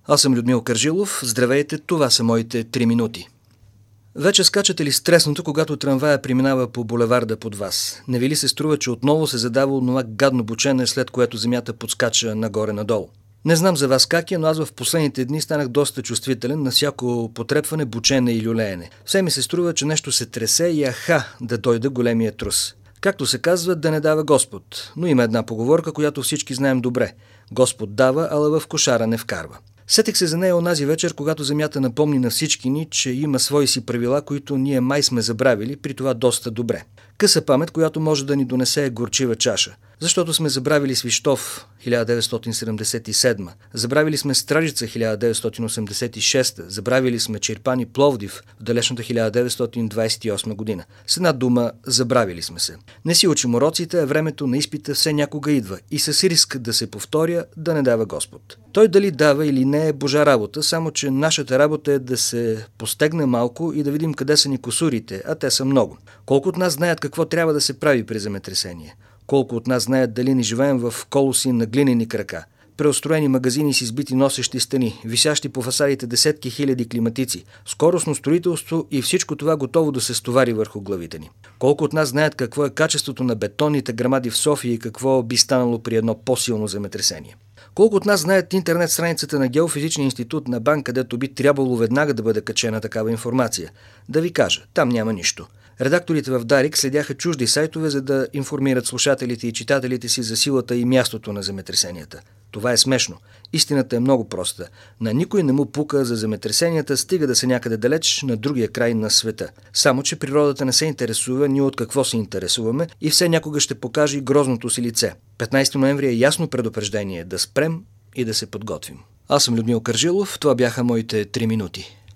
Аз съм Людмил Кържилов. Здравейте, това са моите 3 минути. Вече скачате ли стресното, когато трамвая преминава по булеварда под вас? Не ви ли се струва, че отново се задава онова гадно бучене, след което земята подскача нагоре-надолу? Не знам за вас как е, но аз в последните дни станах доста чувствителен на всяко потрепване, бучене и люлеене. Все ми се струва, че нещо се тресе и да дойде големия трус. Както се казва, да не дава Господ. Но има една поговорка, която всички знаем добре. Господ дава, ала в кошара не вкарва. Сетих се за нея онази вечер, когато земята напомни на всички ни, че има свои си правила, които ние май сме забравили, при това доста добре. Къса памет, която може да ни донесе горчива чаша. Защото сме забравили Свищов 1977, забравили сме Стражица 1986, забравили сме Чирпан и Пловдив в далечната 1928 година. С една дума, забравили сме се. Не си учим уроците, а времето на изпита все някога идва и с риск да се повторя, да не дава Господ. Той дали дава или не е Божа работа, само че нашата работа е да се постегне малко и да видим къде са ни кусурите, а те са много. Колко от нас знаят какво трябва да се прави при земетресение? Колко от нас знаят дали не живеем в колоси на глинени крака, преустроени магазини с избити носещи стени, висящи по фасадите десетки хиляди климатици, скоростно строителство и всичко това готово да се стовари върху главите ни. Колко от нас знаят какво е качеството на бетонните грамади в София и какво би станало при едно по-силно земетресение. Колко от нас знаят интернет страницата на Геофизичния институт на БАН, където би трябвало веднага да бъде качена такава информация? Да ви кажа, там няма нищо. Редакторите в Дарик следяха чужди сайтове, за да информират слушателите и читателите си за силата и мястото на земетресенията. Това е смешно. Истината е много проста. На никой не му пука за земетресенията, стига да са някъде далеч на другия край на света. Само че природата не се интересува ние от какво се интересуваме и все някога ще покаже и грозното си лице. 15 ноември е ясно предупреждение да спрем и да се подготвим. Аз съм Людмил Кържилов, това бяха моите 3 минути.